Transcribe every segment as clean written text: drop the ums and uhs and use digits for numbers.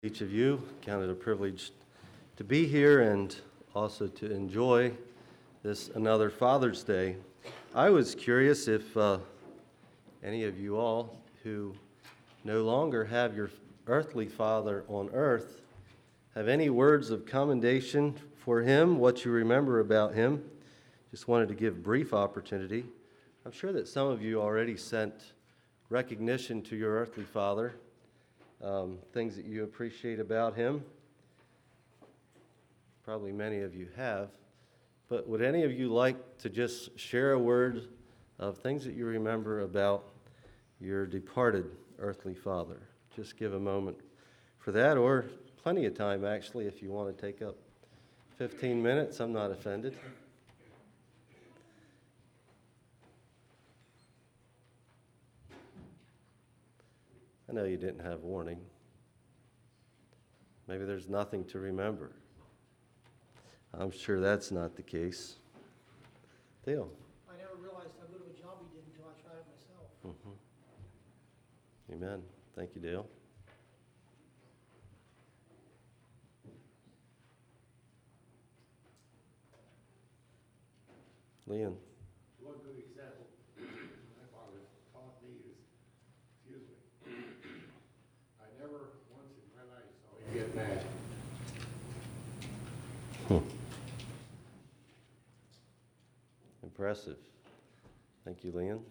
Each of you. Count it a privilege to be here and also to enjoy this another Father's Day. I was curious if any of you all who no longer have your earthly father on earth have any words of commendation for him, what you remember about him. Just wanted to give brief opportunity. I'm sure that some of you already sent recognition to your earthly father. Things that you appreciate about him. Probably many of you have. But would any of you like to just share a word of things that you remember about your departed earthly father? Just give a moment for that, or plenty of time, actually, if you want to take up 15 minutes. I'm not offended. I know you didn't have warning. Maybe there's nothing to remember. I'm sure that's not the case. Dale. I never realized how good of a job he did until I tried it myself. Amen. Thank you, Dale. Leon. One good example my father taught me is, I never once in my life saw him get mad. Impressive. Thank you, Leon.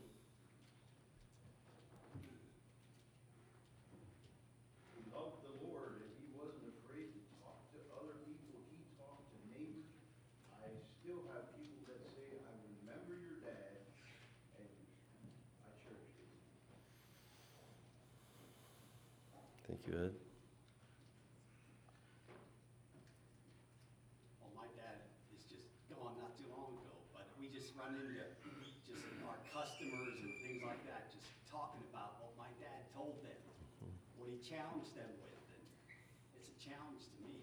He loved the Lord, and he wasn't afraid to talk to other people. He talked to neighbors. I still have people that say, I remember your dad, and I cherish him. Thank you, Ed. Well, my dad is just gone not too long ago, but we just run into just our customers and things like that, just talking about what my dad told them, what he challenged them with, and it's a challenge to me.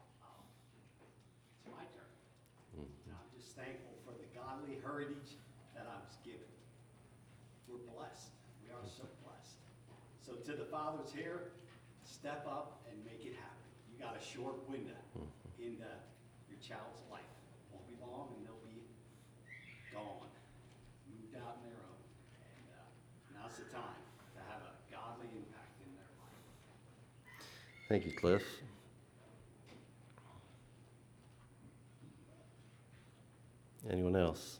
It's my turn. And I'm just thankful for the godly heritage that I was given. We're blessed. We are so blessed. So to the fathers here, step up and make it happen. You got a short window in your child's life. Won't be long and they'll be gone, moved out on their own. And now's the time to have a godly impact in their life. Thank you, Cliff. Anyone else?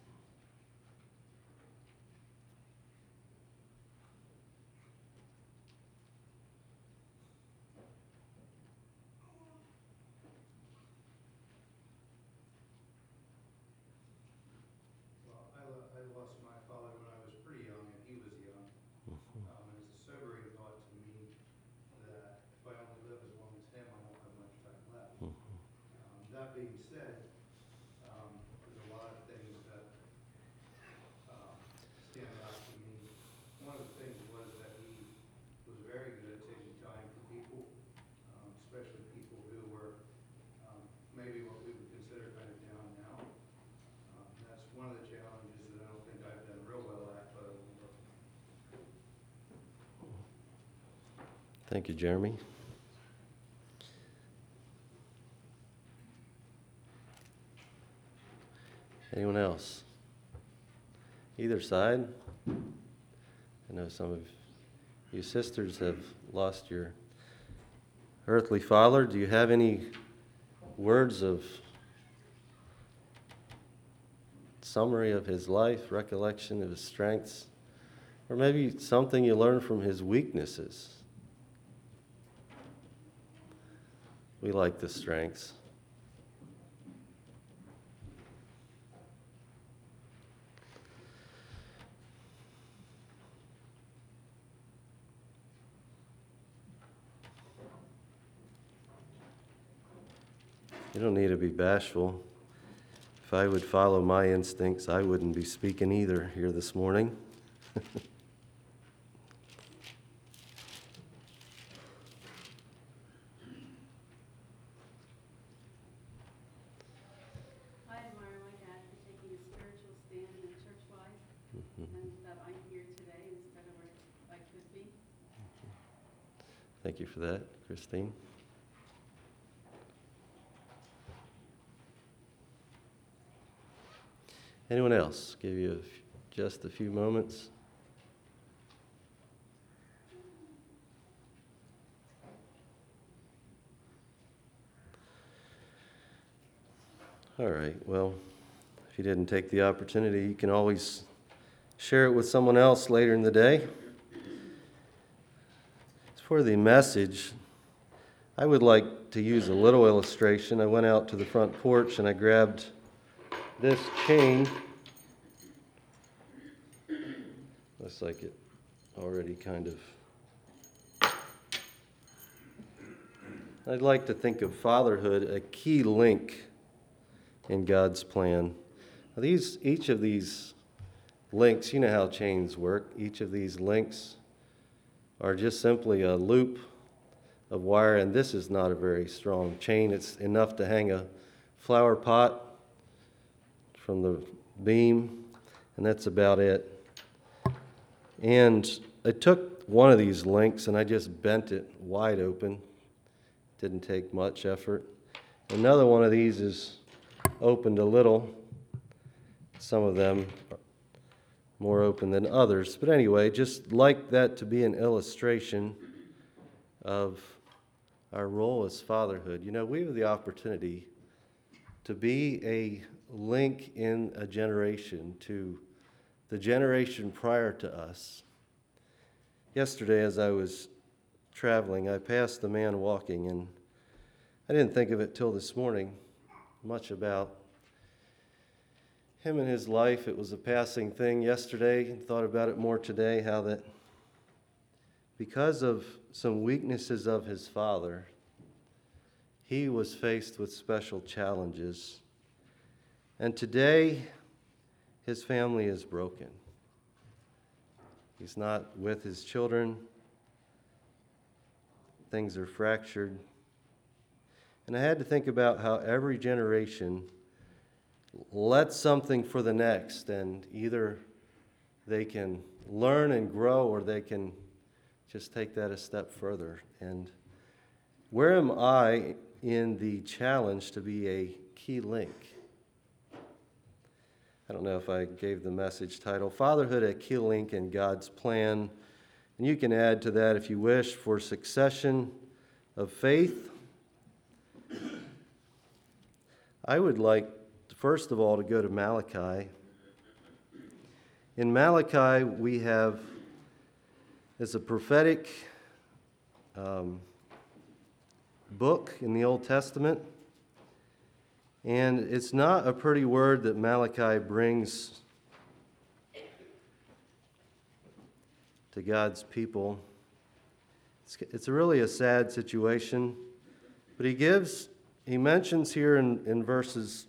Well, I lost my father when I was pretty young, and he was young. And it's a sobering thought to me that if I only live as long as him, I won't have much time left. That being said, there's a lot of things that stand out to me. One of the things was that he was very good at taking time for people, especially people who were maybe what we would consider kind of down now. That's one of the challenges that I don't think I've done real well at, but I will work. Thank you, Jeremy. Anyone else? Either side? I know some of you sisters have lost your earthly father. Do you have any words of summary of his life, recollection of his strengths, or maybe something you learned from his weaknesses? We like the strengths. You don't need to be bashful. If I would follow my instincts, I wouldn't be speaking either here this morning. I admire my dad for taking a spiritual stand in the church life, and that I'm here today instead of where I could be. Thank you for that, Christine. Anyone else? Give you just a few moments. All right, well, if you didn't take the opportunity, you can always share it with someone else later in the day. As for the message, I would like to use a little illustration. I went out to the front porch and I grabbed this chain. Looks like it already kind of... I'd like to think of fatherhood, a key link in God's plan. Now each of these links, you know how chains work. Each of these links are just simply a loop of wire, and this is not a very strong chain. It's enough to hang a flower pot from the beam, and that's about it. And I took one of these links and I just bent it wide open. Didn't take much effort. Another one of these is opened a little. Some of them are more open than others. But anyway, just like that to be an illustration of our role as fatherhood. You know, we have the opportunity to be a link in a generation to the generation prior to us. Yesterday, as I was traveling, I passed a man walking, and I didn't think of it till this morning, much about him and his life. It was a passing thing yesterday, thought about it more today, how that because of some weaknesses of his father, he was faced with special challenges. And today, his family is broken. He's not with his children. Things are fractured. And I had to think about how every generation lets something for the next, and either they can learn and grow or they can just take that a step further. And where am I in the challenge to be a key link? I don't know if I gave the message title, Fatherhood, a Key Link in God's Plan. And you can add to that, if you wish, for succession of faith. I would like, first of all, to go to Malachi. In Malachi, we have, it's a prophetic book in the Old Testament. And it's not a pretty word that Malachi brings to God's people. It's really a sad situation. But he mentions here in verses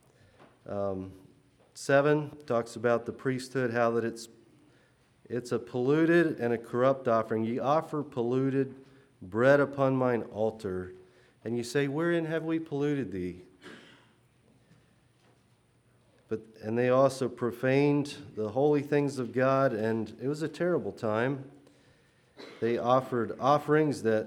7, talks about the priesthood, how that it's a polluted and a corrupt offering. Ye offer polluted bread upon mine altar. And you say, wherein have we polluted thee? And they also profaned the holy things of God, and it was a terrible time. They offered offerings that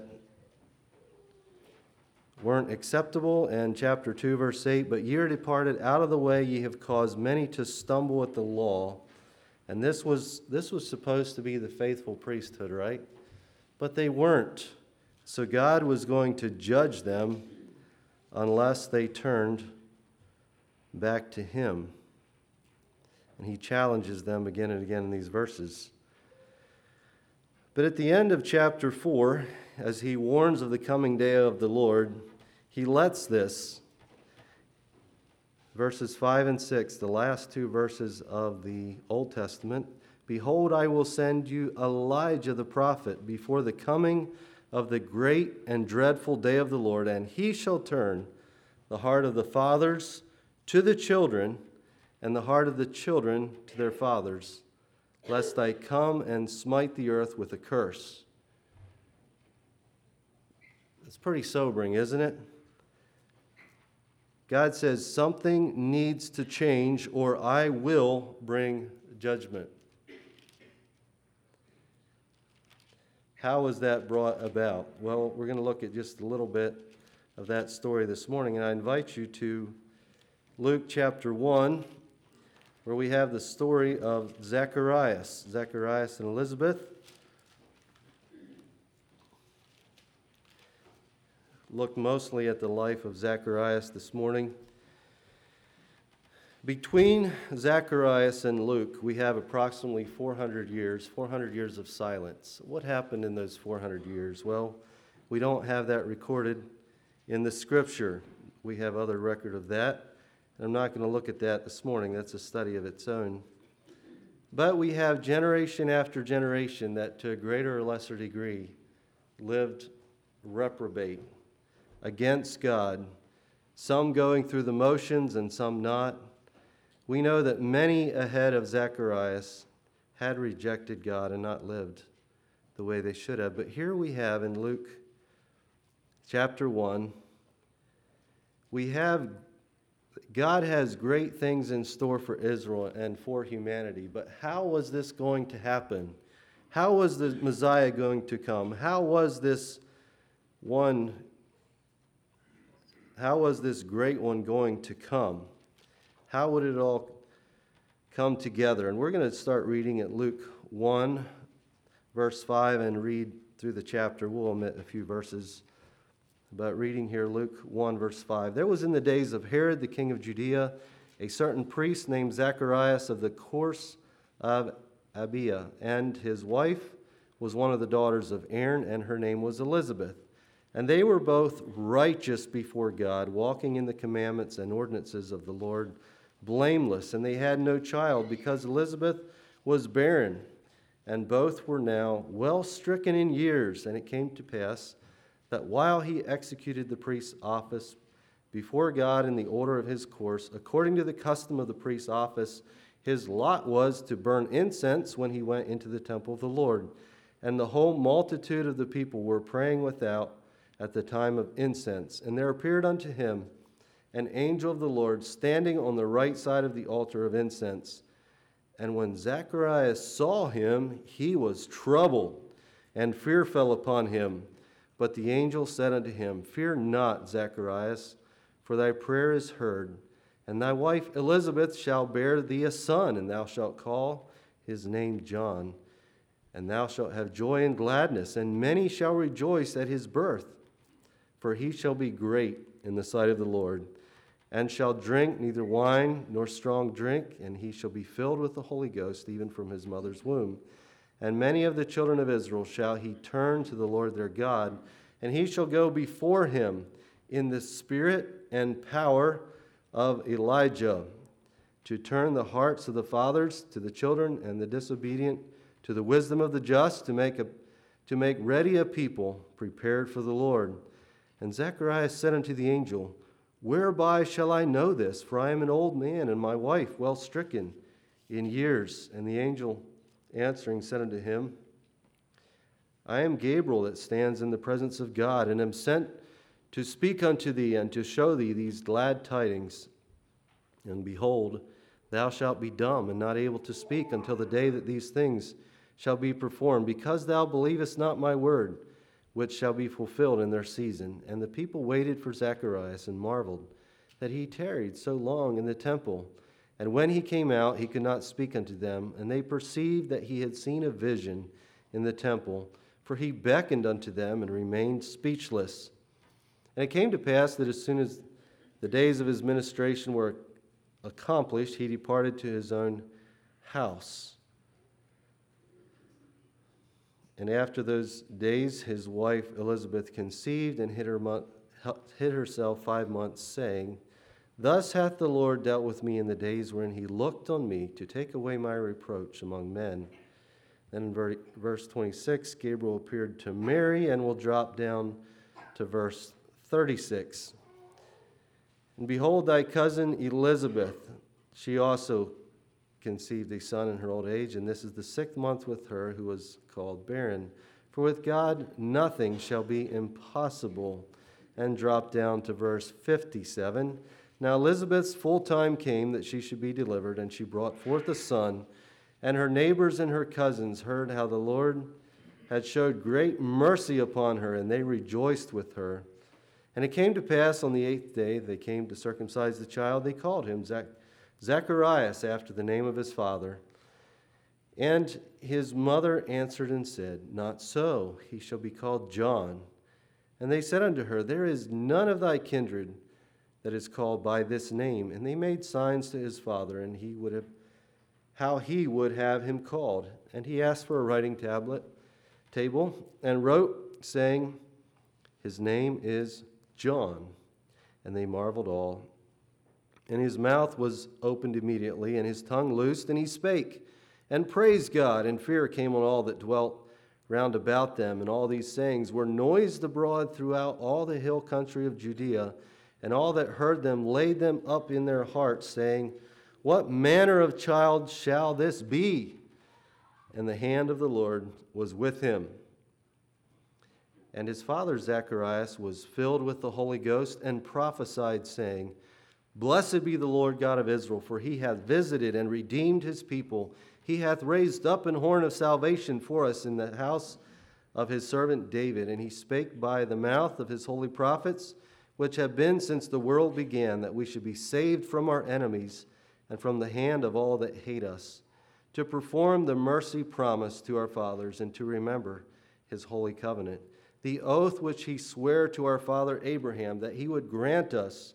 weren't acceptable. And chapter 2, verse 8, but ye are departed out of the way, ye have caused many to stumble at the law. And this was supposed to be the faithful priesthood, right? But they weren't. So God was going to judge them unless they turned back to Him. And He challenges them again and again in these verses. But at the end of chapter 4, as He warns of the coming day of the Lord, He lets this, verses 5 and 6, the last two verses of the Old Testament, behold, I will send you Elijah the prophet before the coming of the great and dreadful day of the Lord, and he shall turn the heart of the fathers to the children, and the heart of the children to their fathers, lest I come and smite the earth with a curse. It's pretty sobering, isn't it? God says something needs to change or I will bring judgment. How was that brought about? Well, we're going to look at just a little bit of that story this morning, and I invite you to Luke chapter 1. where we have the story of Zacharias and Elizabeth. Look mostly at the life of Zacharias this morning. Between Zacharias and Luke, we have approximately 400 years of silence. What happened in those 400 years? Well, we don't have that recorded in the Scripture. We have other record of that. I'm not going to look at that this morning. That's a study of its own. But we have generation after generation that to a greater or lesser degree lived reprobate against God, some going through the motions and some not. We know that many ahead of Zacharias had rejected God and not lived the way they should have. But here we have in Luke chapter 1, we have God has great things in store for Israel and for humanity. But how was this going to happen? How was the Messiah going to come? How was this great one going to come? How would it all come together? And we're going to start reading at Luke 1, verse 5, and read through the chapter. We'll omit a few verses. But reading here, Luke 1, verse 5. There was in the days of Herod, the king of Judea, a certain priest named Zacharias of the course of Abia, and his wife was one of the daughters of Aaron, and her name was Elizabeth. And they were both righteous before God, walking in the commandments and ordinances of the Lord, blameless. And they had no child, because Elizabeth was barren, and both were now well stricken in years. And it came to pass that while he executed the priest's office before God in the order of his course, according to the custom of the priest's office, his lot was to burn incense when he went into the temple of the Lord. And the whole multitude of the people were praying without at the time of incense. And there appeared unto him an angel of the Lord standing on the right side of the altar of incense. And when Zacharias saw him, he was troubled, and fear fell upon him. But the angel said unto him, Fear not, Zacharias, for thy prayer is heard, and thy wife Elizabeth shall bear thee a son, and thou shalt call his name John. And thou shalt have joy and gladness, and many shall rejoice at his birth. For he shall be great in the sight of the Lord, and shall drink neither wine nor strong drink, and he shall be filled with the Holy Ghost even from his mother's womb. And many of the children of Israel shall he turn to the Lord their God, and he shall go before him in the spirit and power of Elijah, to turn the hearts of the fathers to the children, and the disobedient to the wisdom of the just, to make ready a people prepared for the Lord. And Zacharias said unto the angel, Whereby shall I know this? For I am an old man, and my wife well stricken in years. And the angel answering said unto him, I am Gabriel that stands in the presence of God, and am sent to speak unto thee and to show thee these glad tidings. And behold, thou shalt be dumb and not able to speak until the day that these things shall be performed, because thou believest not my word, which shall be fulfilled in their season. And the people waited for Zacharias and marveled that he tarried so long in the temple. And when he came out, he could not speak unto them. And they perceived that he had seen a vision in the temple, for he beckoned unto them and remained speechless. And it came to pass that as soon as the days of his ministration were accomplished, he departed to his own house. And after those days, his wife Elizabeth conceived and hid herself 5 months, saying, Thus hath the Lord dealt with me in the days wherein he looked on me to take away my reproach among men. Then in verse 26, Gabriel appeared to Mary, and we'll drop down to verse 36. And behold, thy cousin Elizabeth, she also conceived a son in her old age, and this is the 6th month with her who was called barren. For with God nothing shall be impossible. And drop down to verse 57. Now Elizabeth's full time came that she should be delivered, and she brought forth a son. And her neighbors and her cousins heard how the Lord had showed great mercy upon her, and they rejoiced with her. And it came to pass on the 8th day they came to circumcise the child. They called him Zacharias after the name of his father. And his mother answered and said, Not so, he shall be called John. And they said unto her, There is none of thy kindred that is called by this name. And they made signs to his father, and how he would have him called. And he asked for a writing table, and wrote, saying, His name is John. And they marveled all. And his mouth was opened immediately, and his tongue loosed, and he spake, and praised God. And fear came on all that dwelt round about them. And all these sayings were noised abroad throughout all the hill country of Judea. And all that heard them laid them up in their hearts, saying, What manner of child shall this be? And the hand of the Lord was with him. And his father Zacharias was filled with the Holy Ghost, and prophesied, saying, Blessed be the Lord God of Israel, for he hath visited and redeemed his people. He hath raised up an horn of salvation for us in the house of his servant David. And he spake by the mouth of his holy prophets, which have been since the world began, that we should be saved from our enemies and from the hand of all that hate us, to perform the mercy promised to our fathers, and to remember his holy covenant, the oath which he sware to our father Abraham, that he would grant us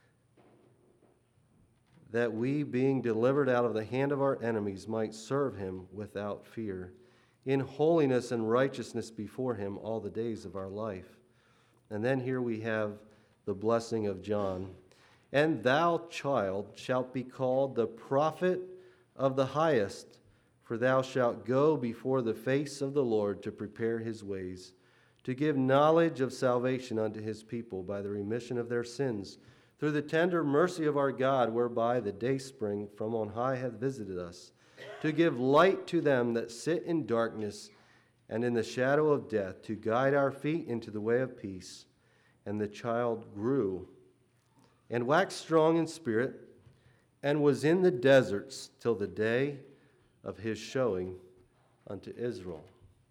that we, being delivered out of the hand of our enemies, might serve him without fear, in holiness and righteousness before him all the days of our life. And then here we have the blessing of John. And thou, child, shalt be called the prophet of the highest, for thou shalt go before the face of the Lord to prepare his ways, to give knowledge of salvation unto his people by the remission of their sins, through the tender mercy of our God, whereby the dayspring from on high hath visited us, to give light to them that sit in darkness and in the shadow of death, to guide our feet into the way of peace. And the child grew and waxed strong in spirit, and was in the deserts till the day of his showing unto Israel.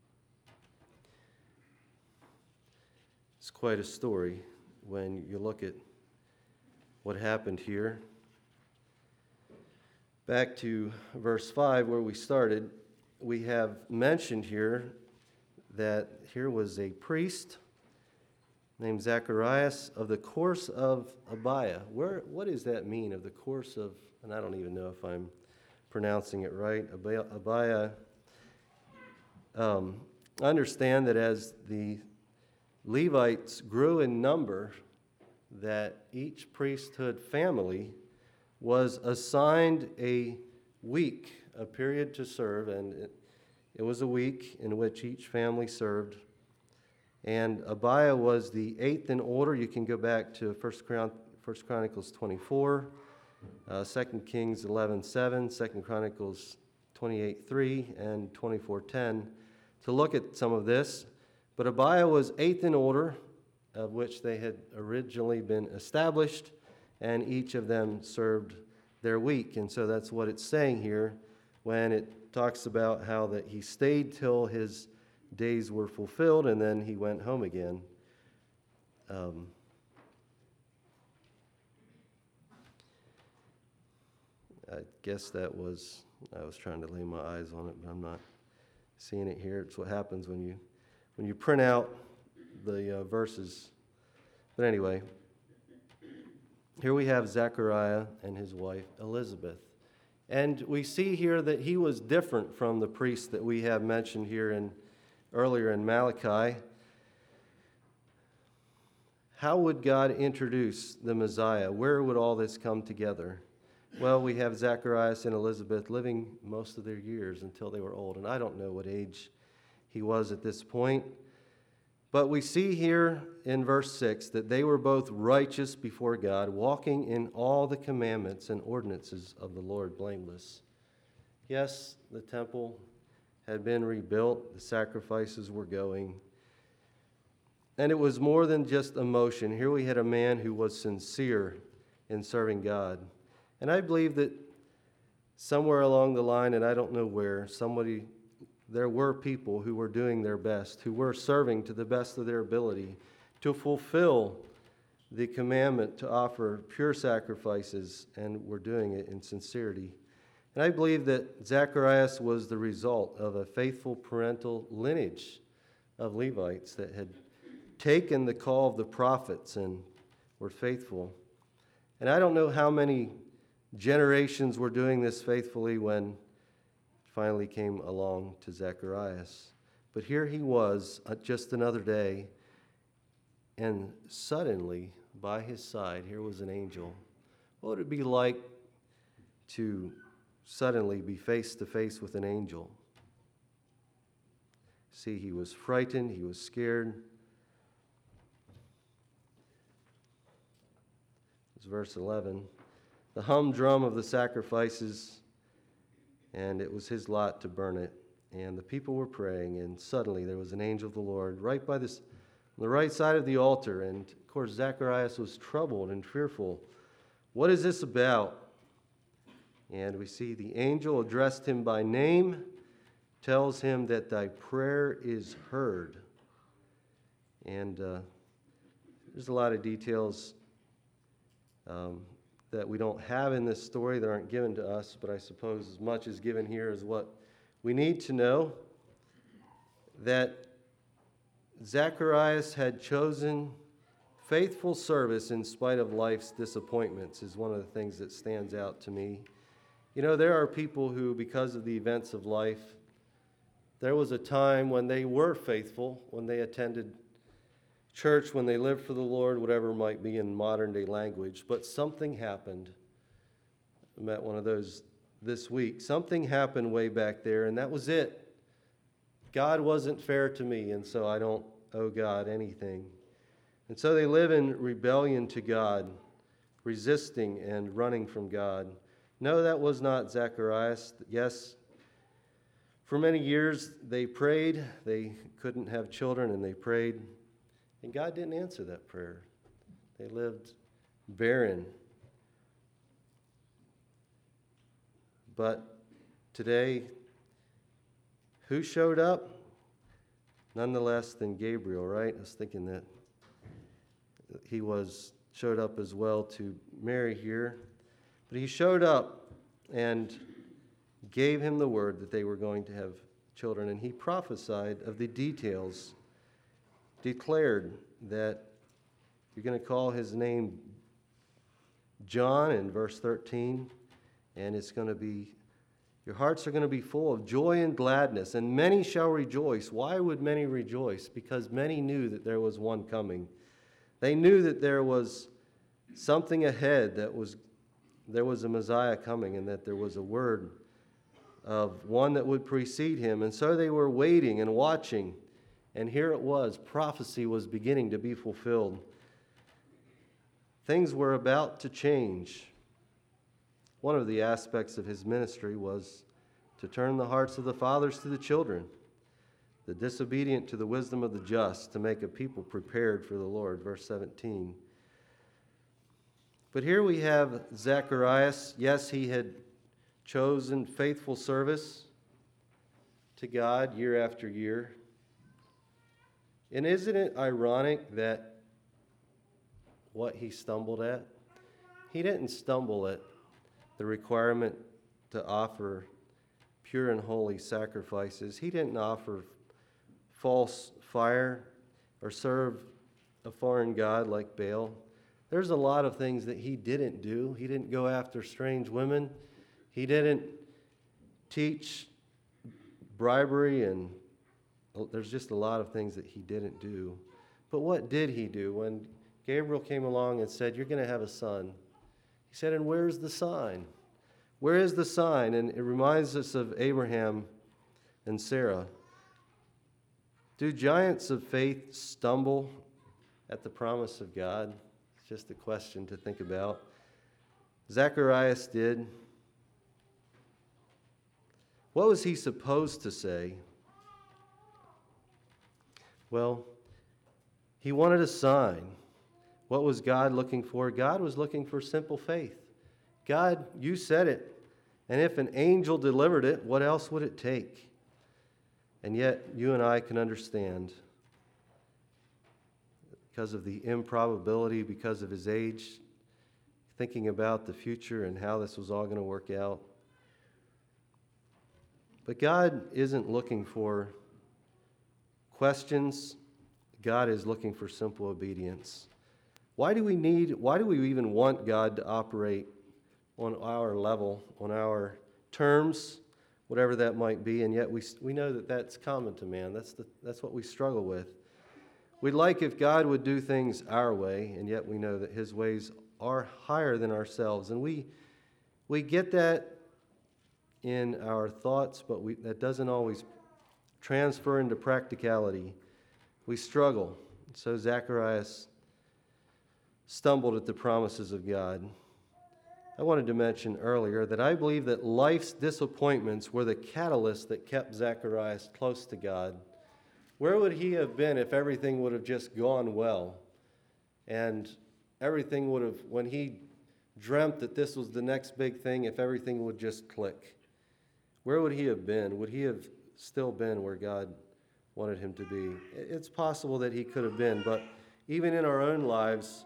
It's quite a story when you look at what happened here. Back to verse 5 where we started, we have mentioned here that here was a priest named Zacharias of the course of Abiah. What does that mean, of the course of, and I don't even know if I'm pronouncing it right, Abiah. Understand that as the Levites grew in number, that each priesthood family was assigned a week, a period to serve, and it was a week in which each family served. And Abiah was the eighth in order. You can go back to 1 Chronicles 24, 2 Kings 11:7, 2 Chronicles 28:3, and 24:10 to look at some of this. But Abiah was eighth in order, of which they had originally been established, and each of them served their week. And so that's what it's saying here when it talks about how that he stayed till his days were fulfilled, and then he went home again. I guess I was trying to lay my eyes on it, but I'm not seeing it here. It's what happens when you print out the verses. But anyway, here we have Zechariah and his wife Elizabeth. And we see here that he was different from the priest that we have mentioned here earlier in Malachi. How would God introduce the Messiah? Where would all this come together? Well, we have Zacharias and Elizabeth living most of their years until they were old. And I don't know what age he was at this point. But we see here in verse 6 that they were both righteous before God, walking in all the commandments and ordinances of the Lord blameless. Yes, the temple had been rebuilt, the sacrifices were going. And it was more than just emotion. Here we had a man who was sincere in serving God. And I believe that somewhere along the line, and I don't know where, there were people who were doing their best, who were serving to the best of their ability to fulfill the commandment to offer pure sacrifices, and were doing it in sincerity. And I believe that Zacharias was the result of a faithful parental lineage of Levites that had taken the call of the prophets and were faithful. And I don't know how many generations were doing this faithfully when it finally came along to Zacharias. But here he was, just another day, and suddenly, by his side, here was an angel. What would it be like to suddenly be face to face with an angel? See, he was frightened, he was scared. It's verse 11. The humdrum of the sacrifices, and it was his lot to burn it. And the people were praying, and suddenly there was an angel of the Lord right by this, on the right side of the altar. And of course, Zacharias was troubled and fearful. What is this about? And we see the angel addressed him by name, tells him that thy prayer is heard. And there's a lot of details that we don't have in this story that aren't given to us, but I suppose as much as given here is what we need to know, that Zacharias had chosen faithful service in spite of life's disappointments is one of the things that stands out to me. You know, there are people who, because of the events of life, there was a time when they were faithful, when they attended church, when they lived for the Lord, whatever might be in modern day language, but something happened. I met one of those this week. Something happened way back there, and that was it. God wasn't fair to me, and so I don't owe God anything. And so they live in rebellion to God, resisting and running from God. No, that was not Zacharias. Yes, for many years they prayed. They couldn't have children, and they prayed. And God didn't answer that prayer. They lived barren. But today, who showed up? None the less than Gabriel, right? I was thinking that he showed up as well to Mary here. But he showed up and gave him the word that they were going to have children. And he prophesied of the details, declared that you're going to call his name John in verse 13. And it's going to be, your hearts are going to be full of joy and gladness, and many shall rejoice. Why would many rejoice? Because many knew that there was one coming. They knew that there was something ahead, there was a Messiah coming, and that there was a word of one that would precede him. And so they were waiting and watching, and here it was. Prophecy was beginning to be fulfilled. Things were about to change. One of the aspects of his ministry was to turn the hearts of the fathers to the children, the disobedient to the wisdom of the just, to make a people prepared for the Lord. Verse 17. But here we have Zacharias. Yes, he had chosen faithful service to God year after year. And isn't it ironic that what he stumbled at? He didn't stumble at the requirement to offer pure and holy sacrifices. He didn't offer false fire or serve a foreign god like Baal. There's a lot of things that he didn't do. He didn't go after strange women. He didn't teach bribery, and there's just a lot of things that he didn't do. But what did he do? When Gabriel came along and said, you're going to have a son, he said, and where's the sign? Where is the sign? And it reminds us of Abraham and Sarah. Do giants of faith stumble at the promise of God? It's just a question to think about. Zacharias did. What was he supposed to say? Well, he wanted a sign. What was God looking for? God was looking for simple faith. God, you said it. And if an angel delivered it, what else would it take? And yet, you and I can understand because of the improbability, because of his age, thinking about the future and how this was all going to work out. But God isn't looking for questions. God is looking for simple obedience. Why do we even want God to operate on our level, on our terms, whatever that might be? And yet we know that that's common to man. That's what we struggle with. We'd like if God would do things our way, and yet we know that his ways are higher than ourselves. And we get that in our thoughts, but that doesn't always transfer into practicality. We struggle. So Zacharias stumbled at the promises of God. I wanted to mention earlier that I believe that life's disappointments were the catalyst that kept Zacharias close to God. Where would he have been if everything would have just gone well? And everything would have, when he dreamt that this was the next big thing, if everything would just click, where would he have been? Would he have still been where God wanted him to be? It's possible that he could have been, but even in our own lives,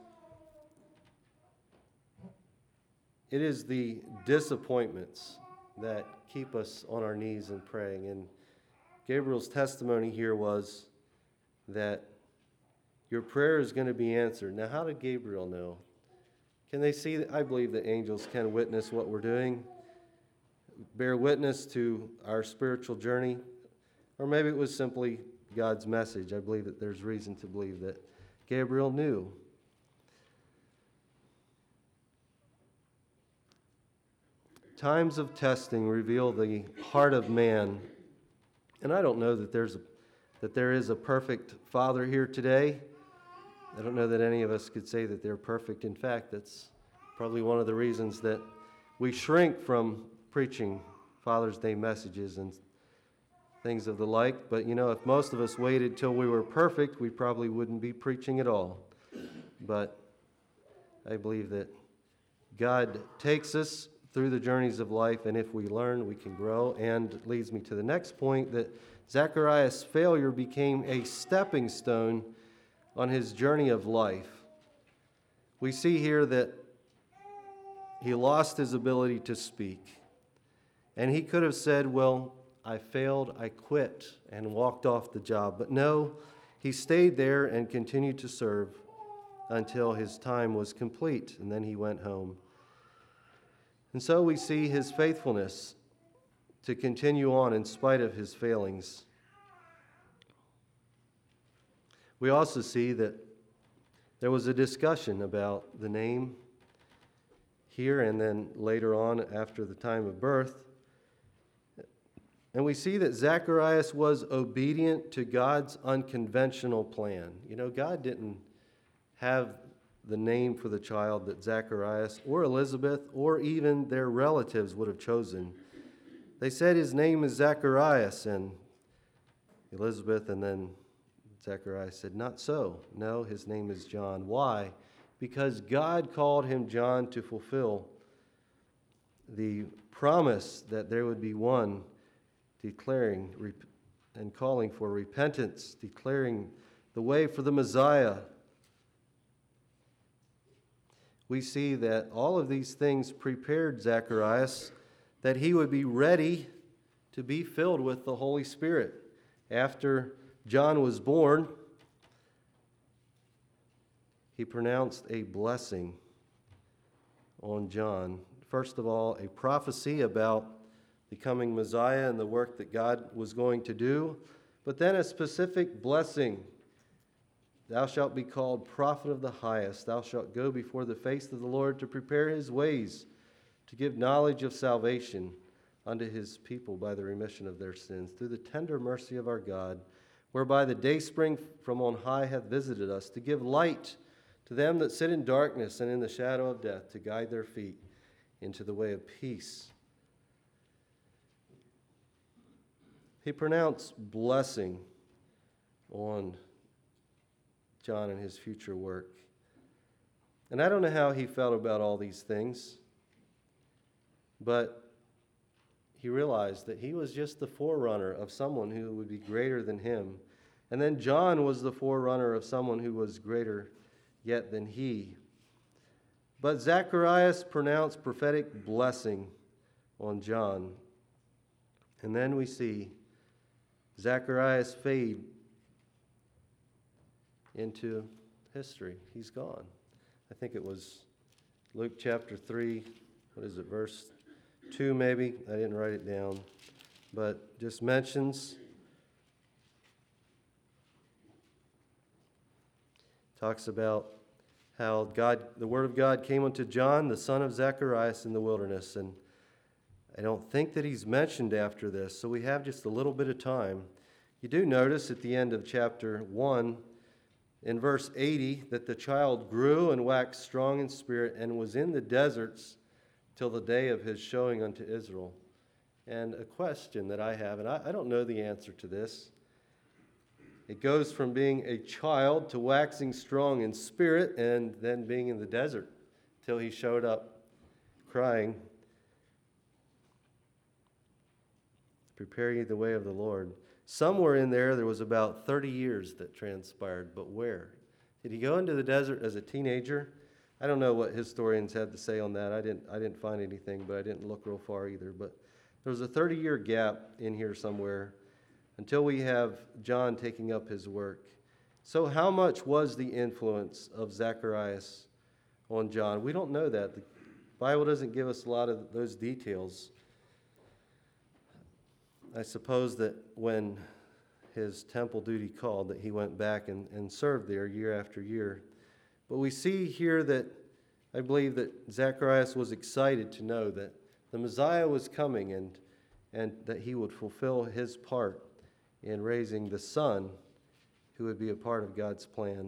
it is the disappointments that keep us on our knees and praying. And Gabriel's testimony here was that your prayer is going to be answered. Now, how did Gabriel know? Can they see that? I believe that angels can witness what we're doing, bear witness to our spiritual journey, or maybe it was simply God's message. I believe that there's reason to believe that Gabriel knew. Times of testing reveal the heart of man. And I don't know that there is a perfect father here today. I don't know that any of us could say that they're perfect. In fact, that's probably one of the reasons that we shrink from preaching Father's Day messages and things of the like. But if most of us waited till we were perfect, we probably wouldn't be preaching at all. But I believe that God takes us through the journeys of life, and if we learn, we can grow. And it leads me to the next point, that Zacharias' failure became a stepping stone on his journey of life. We see here that he lost his ability to speak. And he could have said, well, I failed, I quit, and walked off the job. But no, he stayed there and continued to serve until his time was complete, and then he went home. And so we see his faithfulness to continue on in spite of his failings. We also see that there was a discussion about the name here and then later on after the time of birth. And we see that Zacharias was obedient to God's unconventional plan. God didn't have the name for the child that Zacharias or Elizabeth or even their relatives would have chosen. They said his name is Zacharias, and Elizabeth and then Zacharias said, not so. No, his name is John. Why? Because God called him John to fulfill the promise that there would be one declaring and calling for repentance, declaring the way for the Messiah. We see that all of these things prepared Zacharias that he would be ready to be filled with the Holy Spirit. After John was born, he pronounced a blessing on John. First of all, a prophecy about the coming Messiah and the work that God was going to do, but then a specific blessing. Thou shalt be called prophet of the highest. Thou shalt go before the face of the Lord to prepare his ways, to give knowledge of salvation unto his people by the remission of their sins, through the tender mercy of our God, whereby the dayspring from on high hath visited us, to give light to them that sit in darkness and in the shadow of death, to guide their feet into the way of peace. He pronounced blessing on John and his future work. And I don't know how he felt about all these things, but he realized that he was just the forerunner of someone who would be greater than him. And then John was the forerunner of someone who was greater yet than he. But Zacharias pronounced prophetic blessing on John. And then we see Zacharias fade into history. He's gone. I think it was Luke chapter 3, verse 2 maybe? I didn't write it down. But just mentions, talks about how the word of God came unto John, the son of Zacharias, in the wilderness. And I don't think that he's mentioned after this, so we have just a little bit of time. You do notice at the end of chapter 1, in verse 80, that the child grew and waxed strong in spirit and was in the deserts till the day of his showing unto Israel. And a question that I have, and I don't know the answer to this. It goes from being a child to waxing strong in spirit and then being in the desert till he showed up crying, "Prepare ye the way of the Lord." Somewhere in there was about 30 years that transpired, but where? Did he go into the desert as a teenager? I don't know what historians had to say on that. I didn't find anything, but I didn't look real far either. But there was a 30-year gap in here somewhere until we have John taking up his work. So how much was the influence of Zacharias on John? We don't know that. The Bible doesn't give us a lot of those details. I suppose that when his temple duty called, that he went back and served there year after year. But we see here that I believe that Zacharias was excited to know that the Messiah was coming and that he would fulfill his part in raising the son who would be a part of God's plan.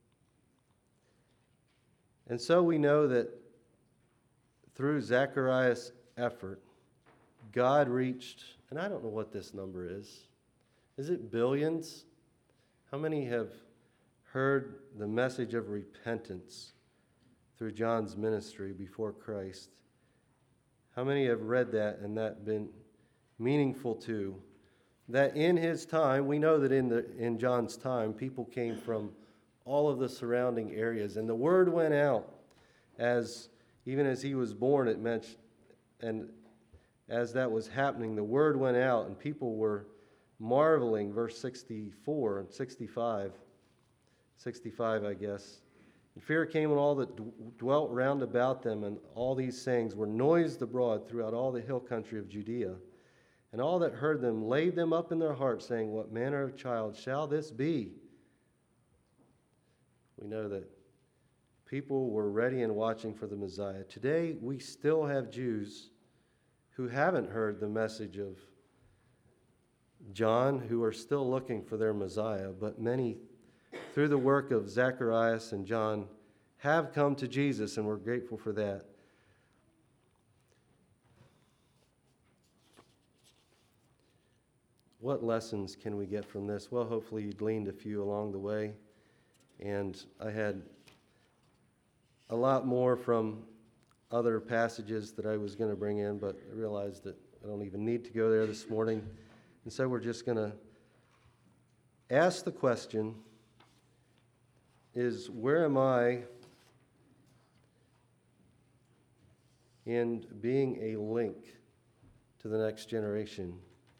And so we know that through Zacharias' effort, God reached, and I don't know what this number is. Is it billions? How many have heard the message of repentance through John's ministry before Christ? How many have read that and that been meaningful to? That in his time, we know that in John's time, people came from all of the surrounding areas, and the word went out even as he was born, it mentioned, and as that was happening, the word went out, and people were marveling, verse 64 and 65, I guess. And fear came on all that dwelt round about them, and all these sayings were noised abroad throughout all the hill country of Judea. And all that heard them laid them up in their hearts, saying, "What manner of child shall this be?" We know that people were ready and watching for the Messiah. Today, we still have Jews who haven't heard the message of John, who are still looking for their Messiah, but many, through the work of Zacharias and John, have come to Jesus, and we're grateful for that. What lessons can we get from this? Well, hopefully you gleaned a few along the way, and I had a lot more from other passages that I was going to bring in, but I realized that I don't even need to go there this morning. And so we're just going to ask the question, is where am I in being a link to the next generation?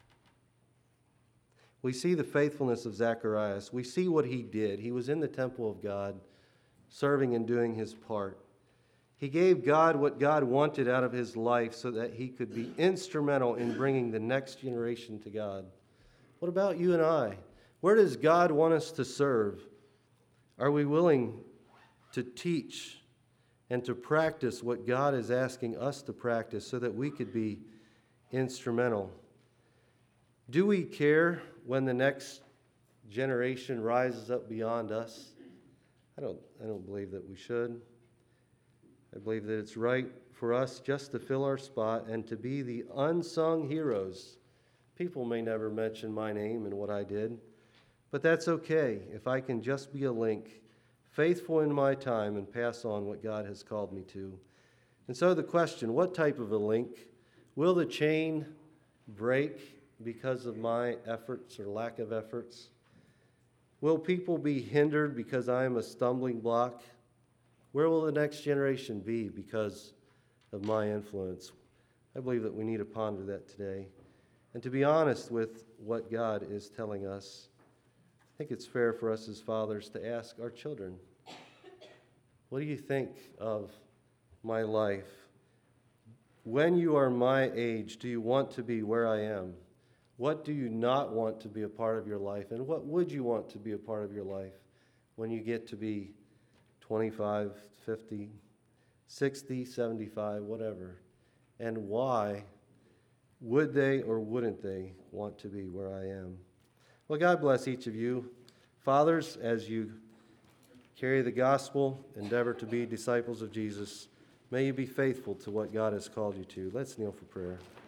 We see the faithfulness of Zacharias. We see what he did. He was in the temple of God, serving and doing his part. He gave God what God wanted out of his life so that he could be instrumental in bringing the next generation to God. What about you and I? Where does God want us to serve? Are we willing to teach and to practice what God is asking us to practice so that we could be instrumental? Do we care when the next generation rises up beyond us? I don't believe that we should. I believe that it's right for us just to fill our spot and to be the unsung heroes. People may never mention my name and what I did, but that's okay if I can just be a link, faithful in my time, and pass on what God has called me to. And so the question, what type of a link? Will the chain break because of my efforts or lack of efforts? Will people be hindered because I am a stumbling block? Where will the next generation be because of my influence? I believe that we need to ponder that today. And to be honest with what God is telling us, I think it's fair for us as fathers to ask our children, what do you think of my life? When you are my age, do you want to be where I am? What do you not want to be a part of your life? And what would you want to be a part of your life when you get to be 25, 50, 60, 75, whatever? And why would they or wouldn't they want to be where I am? Well, God bless each of you. Fathers, as you carry the gospel, endeavor to be disciples of Jesus, may you be faithful to what God has called you to. Let's kneel for prayer.